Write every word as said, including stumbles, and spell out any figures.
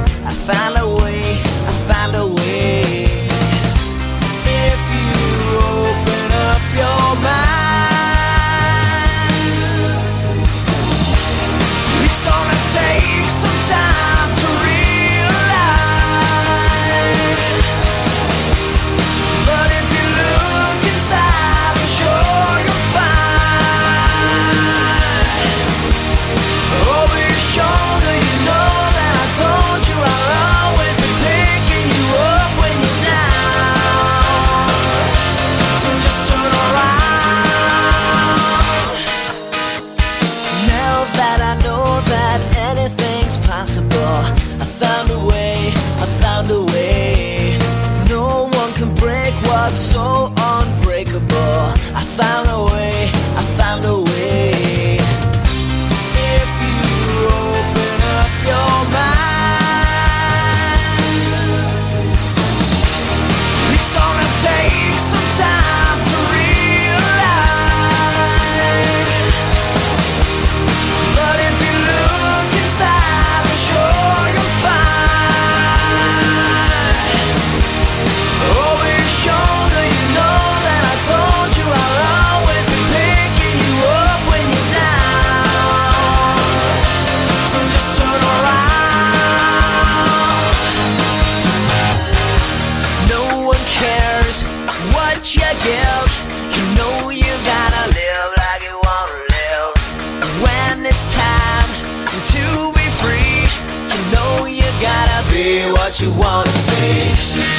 I found a way, I found a way. If you open up your mind, it's gonna take some time to realize. But if you look inside, I'm sure you'll find. Over your shoulder, you know that I told you I'll always be picking you up when you're down. So just turn around. Now that I know that anything's possible, I found a way, I found a way. No one can break what's so unbreakable. I found a way, I found a way. If you open up your mind, it's gonna take some time to realize. But if you look inside, I'm sure you'll find. Over your shoulder, you know that I told you I'll always be picking you up when you're down. So just turn around. No one cares what you give. You know you gotta live like you wanna live. When it's time to be free, you know you gotta be what you wanna be.